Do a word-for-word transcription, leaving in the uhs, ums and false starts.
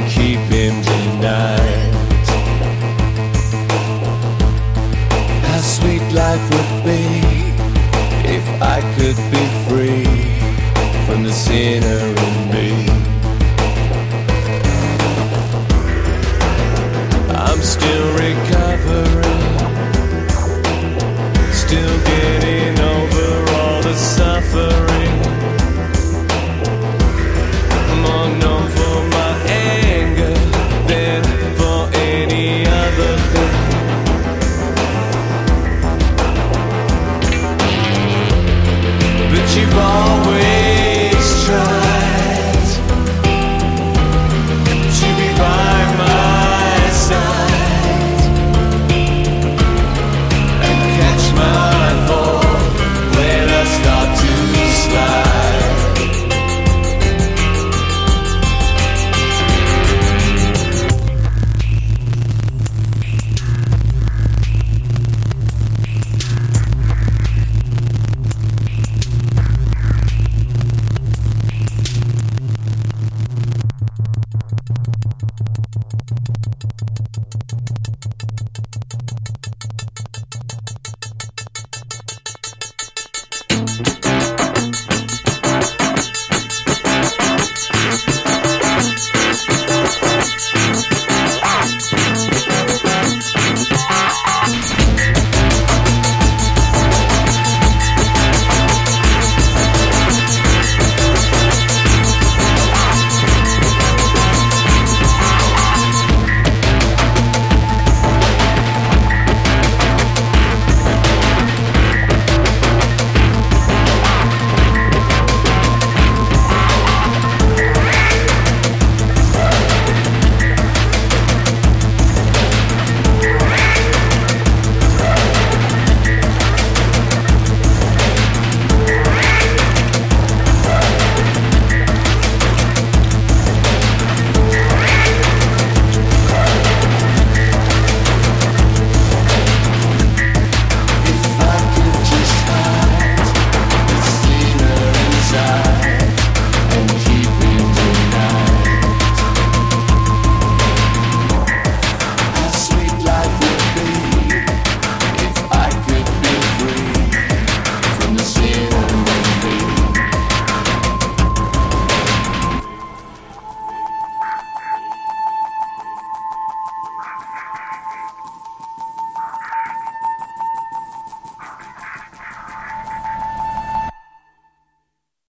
keep him tonight. How sweet life would be if I could be free from the sinner in me. I'm still recovering, still getting over all the suffering. More known for my anger than for any other thing. But you've always tried to be by my side and catch my fall when I start to slide.